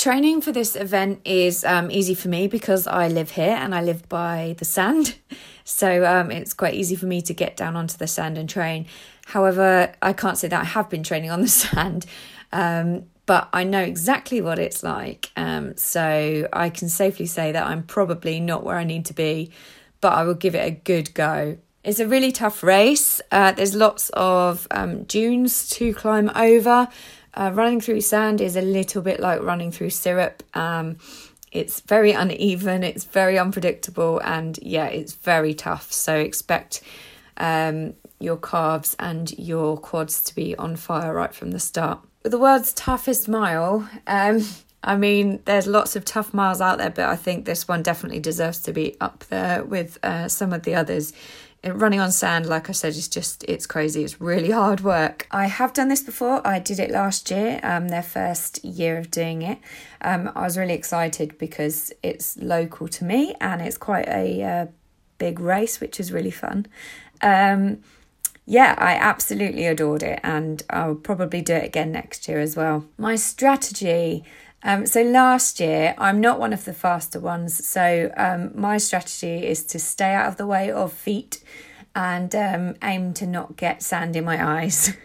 training for this event is easy for me because I live here and I live by the sand. So it's quite easy for me to get down onto the sand and train. However, I can't say that I have been training on the sand, but I know exactly what it's like. So I can safely say that I'm probably not where I need to be, but I will give it a good go. It's a really tough race. There's lots of dunes to climb over. Running through sand is a little bit like running through syrup. It's very uneven, it's very unpredictable, and yeah, it's very tough. So expect your calves and your quads to be on fire right from the start. With the world's toughest mile, I mean, there's lots of tough miles out there, but I think this one definitely deserves to be up there with some of the others. Running on sand, like I said, it's crazy. It's really hard work. I have done this before. I did it last year, their first year of doing it. I was really excited because it's local to me and it's quite a big race, which is really fun. Yeah, I absolutely adored it and I'll probably do it again next year as well. My strategy... So last year, I'm not one of the faster ones. So my strategy is to stay out of the way of feet and aim to not get sand in my eyes.